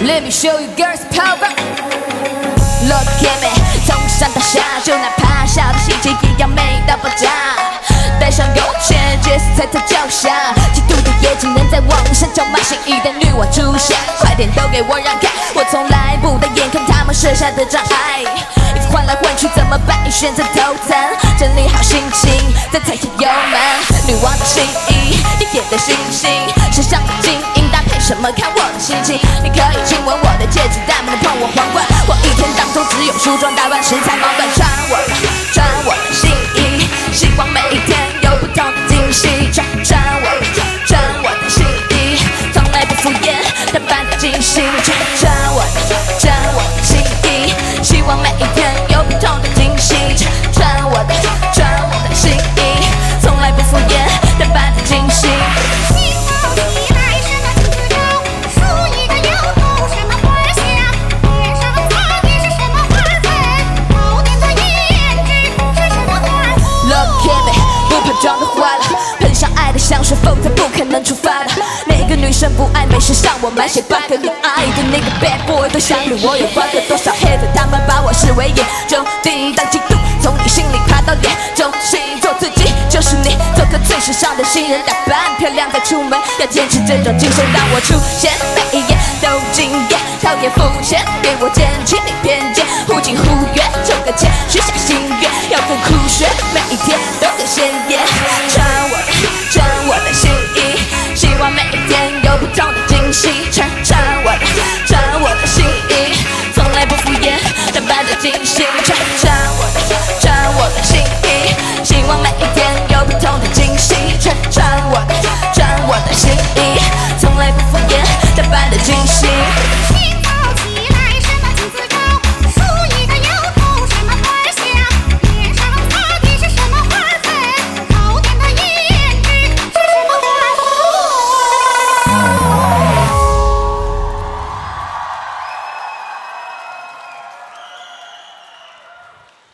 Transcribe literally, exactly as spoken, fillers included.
Let me show you girls power. Look at me， 从上到下，就哪怕小的细节也要美到爆炸。带上勾芡，角色踩在脚下，嫉妒的眼睛能在网上叫骂，新一代女王出现，快点都给我让开！我从来不带眼看他们设下的障碍，一直换来换去怎么办？选择投降，整理好心情，再踩下油门。女王的心意，夜夜的星星，身上的精英搭配什么？看我的心情。你可以亲吻我的戒指，但不能碰我皇冠。我一天当中只有梳妆打扮，身材毛乱，穿我的，穿我的心意，希望每一天有不同的惊喜。穿穿我的，穿我的心意，从来不敷衍，打扮的精心。穿穿我的，穿我的心意，希望每一天有不同的惊喜。穿我的，穿我的心意，从来不敷衍，打扮的精心。妆都花了，喷上爱的香水，否则不可能出发了。哪个女生不爱美？身上我满血 bug， 恋爱的那个 bad boy 都想与我有关。可多少 hater 他们把我视为眼中钉，当嫉妒从你心里爬到脸中心，做自己就是你，做个最时尚的新人，打扮漂亮再出门，要坚持这种精神。让我出现，每一眼都惊艳，讨厌肤浅，给我减轻你偏见，忽近忽远。